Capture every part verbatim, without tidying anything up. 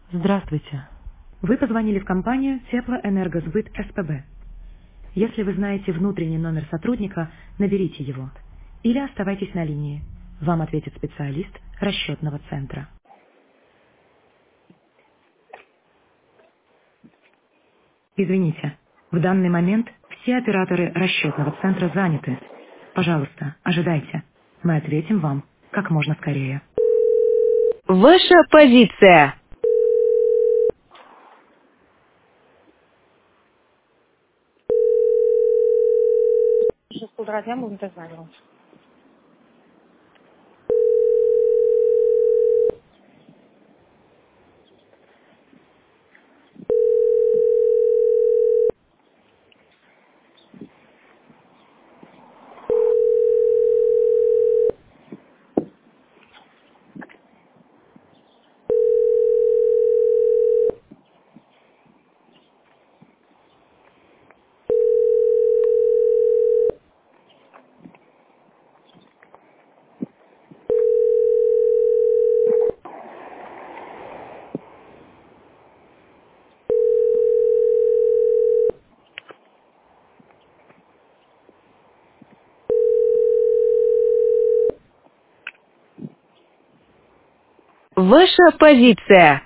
Здравствуйте. Вы позвонили в компанию Теплоэнергосбыт СПБ. Если вы знаете внутренний номер сотрудника, наберите его. Или оставайтесь на линии. Вам ответит специалист расчетного центра. Извините, в данный момент все операторы расчетного центра заняты. Пожалуйста, ожидайте. Мы ответим вам как можно скорее. Ваша позиция. Сейчас полтора дня будем дозваниваться. Ваша позиция.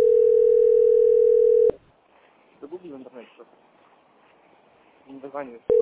Да гугли в интернете что-то. Не дозваниваюсь.